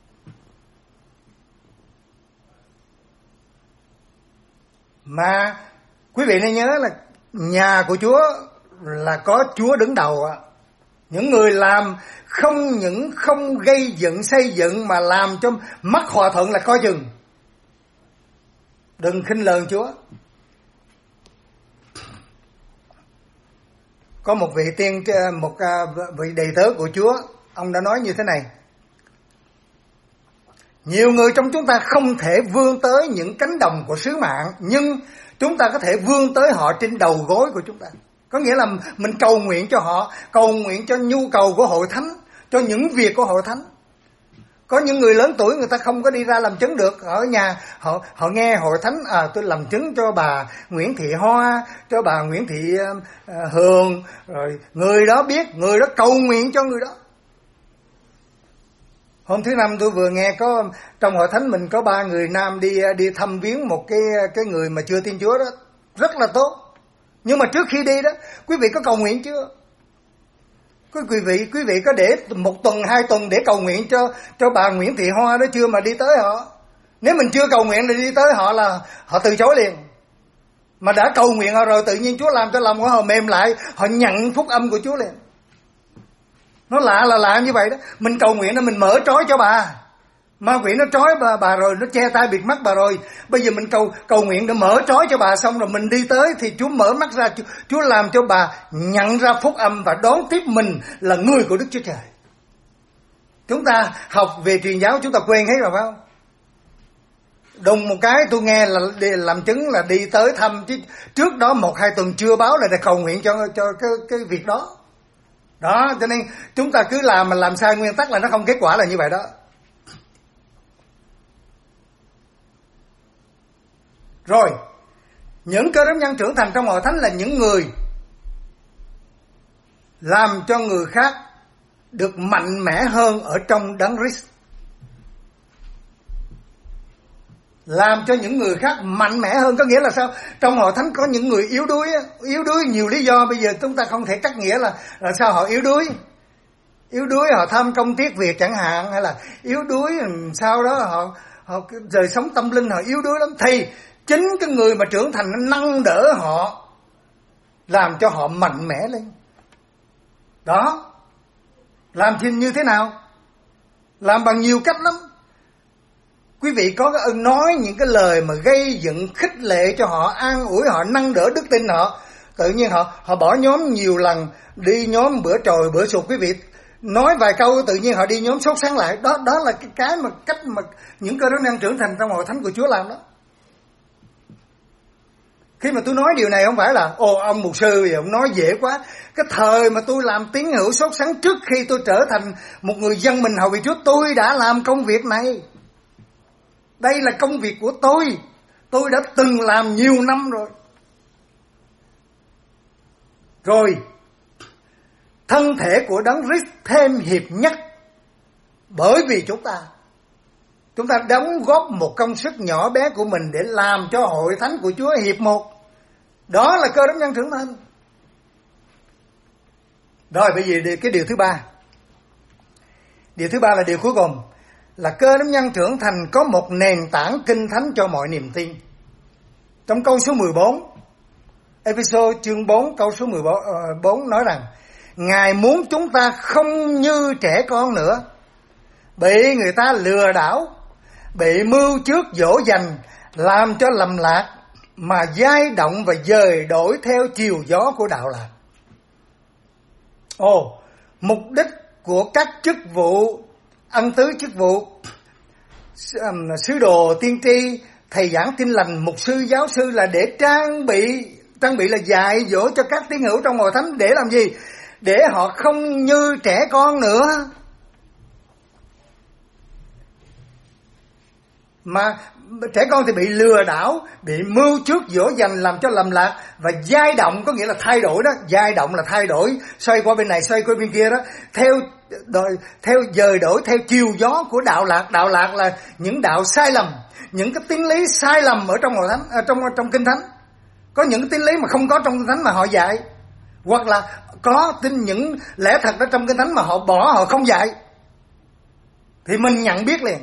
S1: Mà quý vị nên nhớ là nhà của Chúa là có Chúa đứng đầu ạ. Những người làm không gây dựng xây dựng mà làm cho mất hòa thuận là coi chừng. Đừng khinh lờn Chúa. Có một vị vị đầy tớ của Chúa, ông đã nói như thế này: nhiều người trong chúng ta không thể vươn tới những cánh đồng của sứ mạng, nhưng chúng ta có thể vươn tới họ trên đầu gối của chúng ta. Có nghĩa là mình cầu nguyện cho họ, cầu nguyện cho nhu cầu của hội thánh, cho những việc của hội thánh. Có những người lớn tuổi người ta không có đi ra làm chứng được, ở nhà họ nghe hội thánh, tôi làm chứng cho bà Nguyễn Thị Hoa, cho bà Nguyễn Thị Hường, rồi người đó biết, người đó cầu nguyện cho người đó. Hôm thứ Năm tôi vừa nghe có trong hội thánh mình có 3 người nam đi thăm viếng một cái người mà chưa tin Chúa đó, rất là tốt. Nhưng mà trước khi đi đó, quý vị có cầu nguyện chưa? Quý vị có để 1 tuần 2 tuần để cầu nguyện cho bà Nguyễn Thị Hoa đó chưa mà đi tới họ? Nếu mình chưa cầu nguyện thì đi tới họ là họ từ chối liền. Mà đã cầu nguyện họ rồi, tự nhiên Chúa làm cho lòng của họ mềm lại, họ nhận phúc âm của Chúa liền. Nó lạ như vậy đó. Mình cầu nguyện là mình mở trói cho bà. Ma quỷ nó trói bà rồi, nó che tai bịt mắt bà rồi. Bây giờ mình cầu nguyện để mở trói cho bà, xong rồi mình đi tới thì Chúa mở mắt ra, Chúa làm cho bà nhận ra phúc âm và đón tiếp mình là người của Đức Chúa Trời. Chúng ta học về truyền giáo chúng ta quên hết rồi phải không? Đùng một cái tôi nghe là làm chứng là đi tới thăm, chứ trước đó 1-2 tuần chưa báo là để cầu nguyện cho cái việc đó. Đó, cho nên chúng ta cứ làm mà làm sai nguyên tắc là nó không kết quả là như vậy đó. Rồi, những cơ đốc nhân trưởng thành trong hội thánh là những người làm cho người khác được mạnh mẽ hơn ở trong Đấng Christ. Làm cho những người khác mạnh mẽ hơn có nghĩa là sao? Trong hội thánh có những người yếu đuối nhiều lý do, bây giờ chúng ta không thể cắt nghĩa là sao họ yếu đuối. Yếu đuối họ tham công tiếc việc chẳng hạn, hay là yếu đuối sau đó họ đời sống tâm linh họ yếu đuối lắm. Thì chính cái người mà trưởng thành nó nâng đỡ họ, làm cho họ mạnh mẽ lên. Đó. Làm như thế nào? Làm bằng nhiều cách lắm. Quý vị có cái ơn nói những cái lời mà gây dựng, khích lệ cho họ, an ủi họ, nâng đỡ đức tin họ. Tự nhiên họ bỏ nhóm nhiều lần, đi nhóm bữa trồi bữa sụt. Quý vị nói vài câu tự nhiên họ đi nhóm sốt sáng lại. Đó là cái mà cách mà những cơ đốc nhân trưởng thành trong hội thánh của Chúa làm đó. Khi mà tôi nói điều này không phải là ông mục sư vậy, ông nói dễ quá. Cái thời mà tôi làm tín hữu sốt sáng, trước khi tôi trở thành một người dân mình hầu việc Chúa, tôi đã làm công việc này. Đây là công việc của tôi. Tôi đã từng làm nhiều năm rồi. Rồi, thân thể của Đấng Christ thêm hiệp nhất. Bởi vì chúng ta đóng góp một công sức nhỏ bé của mình để làm cho hội thánh của Chúa hiệp một. Đó là cơ đốc nhân trưởng thành. Rồi bây giờ cái điều thứ ba. Điều thứ ba là điều cuối cùng, là cơ đốc nhân trưởng thành có một nền tảng kinh thánh cho mọi niềm tin. Trong câu số 14, Ê-phê-sô chương 4 câu số 14 nói rằng: Ngài muốn chúng ta không như trẻ con nữa, bị người ta lừa đảo, bị mưu trước dỗ dành, làm cho lầm lạc, mà dai động và dời đổi theo chiều gió của đạo lạc. Mục đích của các chức vụ, ân tứ chức vụ, sứ đồ, tiên tri, thầy giảng tin lành, mục sư, giáo sư là để trang bị là dạy dỗ cho các tín hữu trong hội thánh để làm gì? Để họ không như trẻ con nữa. Mà trẻ con thì bị lừa đảo, bị mưu trước dỗ dành, làm cho lầm lạc, và dai động có nghĩa là thay đổi đó. Dai động là thay đổi, xoay qua bên này, xoay qua bên kia đó, theo dời đổi theo chiều gió của đạo lạc. Đạo lạc là những đạo sai lầm, những cái tín lý sai lầm ở trong hội thánh, trong kinh thánh. Có những tín lý mà không có trong kinh thánh mà họ dạy, hoặc là có những lẽ thật ở trong kinh thánh mà họ bỏ, họ không dạy, thì mình nhận biết liền.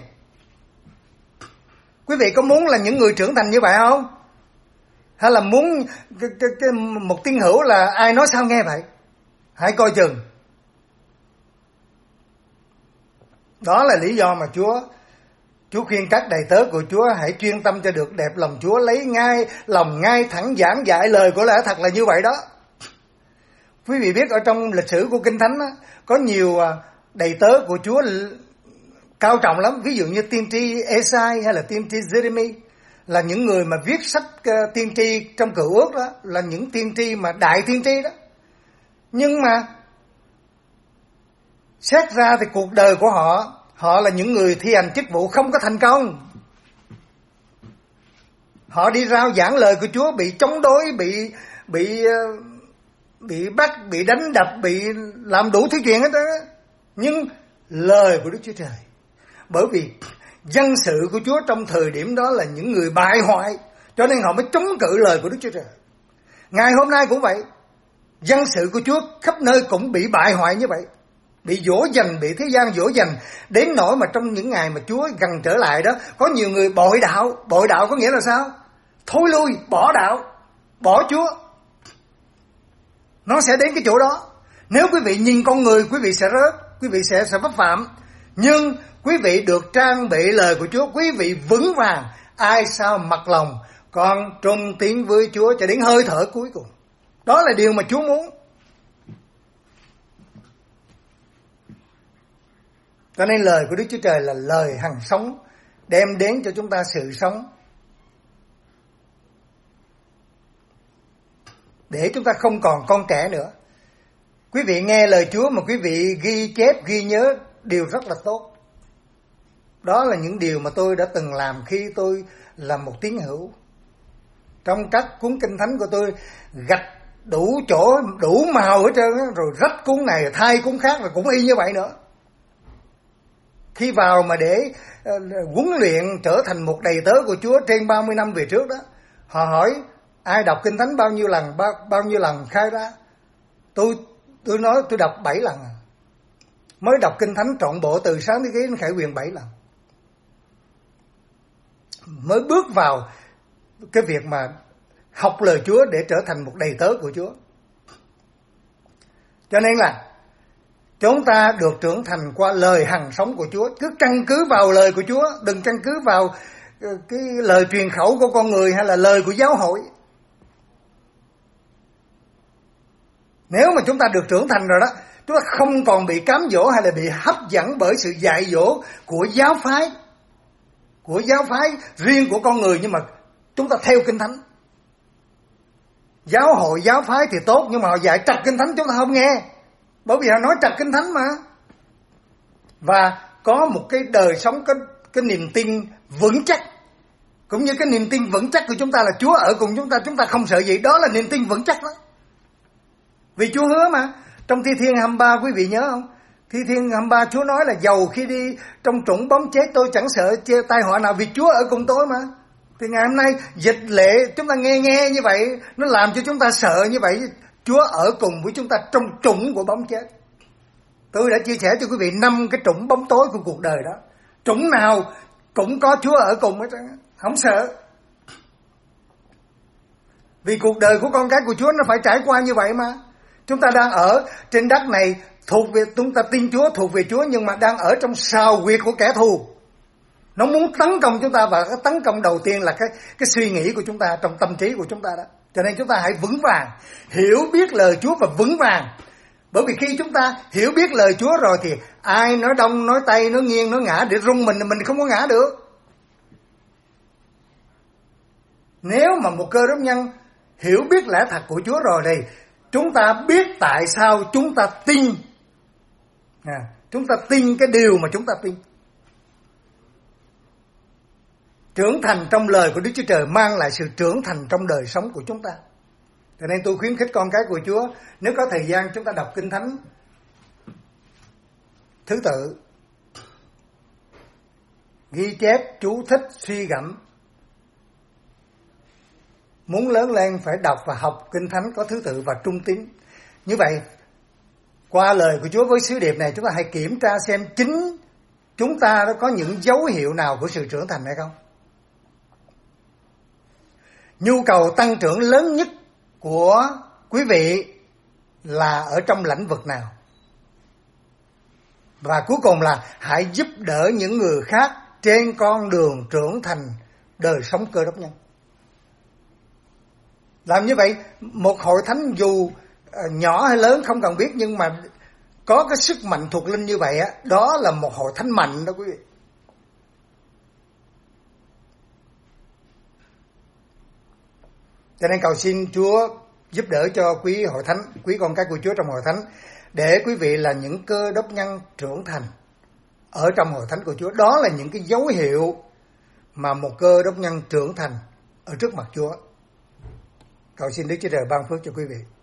S1: Quý vị có muốn là những người trưởng thành như vậy không? Hay là muốn một tín hữu là ai nói sao nghe vậy? Hãy coi chừng. Đó là lý do mà Chúa khuyên các đầy tớ của Chúa hãy chuyên tâm cho được đẹp lòng Chúa, lấy lòng ngay thẳng giảng dạy lời của lẽ thật là như vậy đó. Quý vị biết ở trong lịch sử của Kinh Thánh đó, có nhiều đầy tớ của Chúa cao trọng lắm. Ví dụ như tiên tri Esai hay là tiên tri Jeremy, là những người mà viết sách tiên tri trong Cựu Ước đó, là những tiên tri mà đại tiên tri đó. Nhưng mà xét ra thì cuộc đời của họ là những người thi hành chức vụ không có thành công. Họ đi rao giảng lời của Chúa bị chống đối, bị bắt, bị đánh đập, bị làm đủ thứ chuyện hết đó. Nhưng lời của Đức Chúa Trời, bởi vì dân sự của Chúa trong thời điểm đó là những người bại hoại, cho nên họ mới chống cự lời của Đức Chúa Trời. Ngày hôm nay cũng vậy, dân sự của Chúa khắp nơi cũng bị bại hoại như vậy, bị dỗ dành, bị thế gian dỗ dành, đến nỗi mà trong những ngày mà Chúa gần trở lại đó, có nhiều người bội đạo. Bội đạo có nghĩa là sao? Thối lui, bỏ đạo, bỏ Chúa. Nó sẽ đến cái chỗ đó. Nếu quý vị nhìn con người, quý vị sẽ rớt, quý vị sẽ vấp phạm. Nhưng quý vị được trang bị lời của Chúa, quý vị vững vàng, ai sao mặc lòng, con trung tín với Chúa cho đến hơi thở cuối cùng. Đó là điều mà Chúa muốn. Cho nên lời của Đức Chúa Trời là lời hằng sống, đem đến cho chúng ta sự sống, để chúng ta không còn con trẻ nữa. Quý vị nghe lời Chúa mà quý vị ghi chép, ghi nhớ điều rất là tốt. Đó là những điều mà tôi đã từng làm khi tôi là một tín hữu. Trong các cuốn kinh thánh của tôi gạch đủ chỗ, đủ màu hết trơn, rồi rách cuốn này thay cuốn khác, rồi cũng y như vậy nữa. Khi vào mà để huấn luyện trở thành một đầy tớ của Chúa trên 30 năm về trước đó, họ hỏi ai đọc kinh thánh bao nhiêu lần khai ra. Tôi nói tôi đọc 7 lần. Mới đọc kinh thánh trọn bộ từ sáng tới đến Khải Huyền 7 lần. Mới bước vào cái việc mà học lời Chúa để trở thành một đầy tớ của Chúa. Cho nên là chúng ta được trưởng thành qua lời hằng sống của Chúa. Cứ căn cứ vào lời của Chúa, đừng căn cứ vào cái lời truyền khẩu của con người hay là lời của giáo hội. Nếu mà chúng ta được trưởng thành rồi đó, chúng ta không còn bị cám dỗ hay là bị hấp dẫn bởi sự dạy dỗ của giáo phái riêng của con người, nhưng mà chúng ta theo kinh thánh. Giáo hội, giáo phái thì tốt, nhưng mà họ dạy trật kinh thánh chúng ta không nghe, bởi vì họ nói trật kinh thánh mà. Và có một cái đời sống, cái niềm tin vững chắc, cũng như cái niềm tin vững chắc của chúng ta là Chúa ở cùng chúng ta không sợ gì. Đó là niềm tin vững chắc đó. Vì Chúa hứa mà. Trong Thi Thiên 23 quý vị nhớ không? Thi Thiên 23 Chúa nói là dầu khi đi trong trũng bóng chết tôi chẳng sợ tai họa nào, vì Chúa ở cùng tôi mà. Thì ngày hôm nay dịch lệ chúng ta nghe như vậy, nó làm cho chúng ta sợ như vậy. Chúa ở cùng với chúng ta trong trũng của bóng chết. Tôi đã chia sẻ cho quý vị 5 cái trũng bóng tối của cuộc đời đó. Trũng nào cũng có Chúa ở cùng hết, không sợ. Vì cuộc đời của con cái của Chúa nó phải trải qua như vậy mà. Chúng ta đang ở trên đất này thuộc về, chúng ta tin Chúa, thuộc về Chúa, nhưng mà đang ở trong sào huyệt của kẻ thù. Nó muốn tấn công chúng ta, và cái tấn công đầu tiên là cái suy nghĩ của chúng ta, trong tâm trí của chúng ta đó. Cho nên chúng ta hãy vững vàng, hiểu biết lời Chúa và vững vàng. Bởi vì khi chúng ta hiểu biết lời Chúa rồi thì ai nói đông, nói tây, nói nghiêng, nói ngã để rung mình không có ngã được. Nếu mà một cơ đốc nhân hiểu biết lẽ thật của Chúa rồi thì chúng ta biết tại sao chúng ta tin. Chúng ta tin cái điều mà chúng ta tin. Trưởng thành trong lời của Đức Chúa Trời mang lại sự trưởng thành trong đời sống của chúng ta. Cho nên tôi khuyến khích con cái của Chúa, nếu có thời gian chúng ta đọc Kinh Thánh thứ tự, ghi chép, chú thích, suy gẫm. Muốn lớn lên phải đọc và học Kinh Thánh có thứ tự và trung tín. Như vậy, qua lời của Chúa với sứ điệp này, chúng ta hãy kiểm tra xem chính chúng ta đã có những dấu hiệu nào của sự trưởng thành hay không. Nhu cầu tăng trưởng lớn nhất của quý vị là ở trong lĩnh vực nào? Và cuối cùng là hãy giúp đỡ những người khác trên con đường trưởng thành đời sống Cơ Đốc nhân. Làm như vậy, một hội thánh dù nhỏ hay lớn không cần biết, nhưng mà có cái sức mạnh thuộc linh như vậy, đó là một hội thánh mạnh đó quý vị. Cho nên cầu xin Chúa giúp đỡ cho quý hội thánh, quý con cái của Chúa trong hội thánh, để quý vị là những cơ đốc nhân trưởng thành ở trong hội thánh của Chúa. Đó là những cái dấu hiệu mà một cơ đốc nhân trưởng thành ở trước mặt Chúa. Cầu xin Đức Chúa Trời ban phước cho quý vị.